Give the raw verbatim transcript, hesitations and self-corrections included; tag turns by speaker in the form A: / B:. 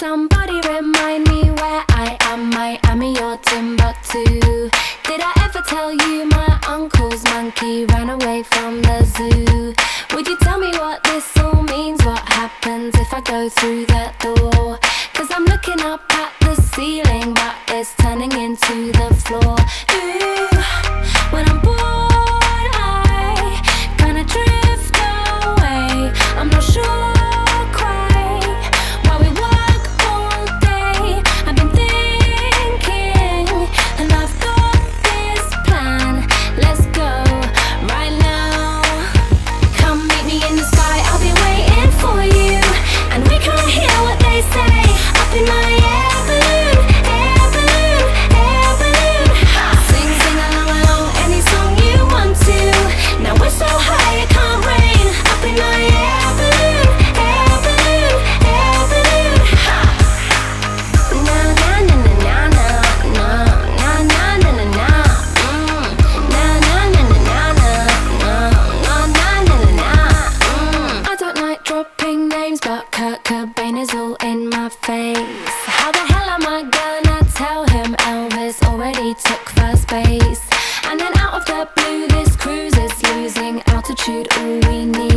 A: Somebody remind me where I am, Miami or Timbuktu. Did I ever tell you my uncle's monkey ran away from the zoo? Would you tell me what this all means? What happens if I go through that door? Cause I'm looking up at the ceiling, but it's turning into the floor. Ooh, when I'm bored I kinda drift away. I'm not sure but Kurt Cobain is all in my face. How the hell am I gonna tell him Elvis already took first base? And then out of the blue this cruise is losing altitude, all we need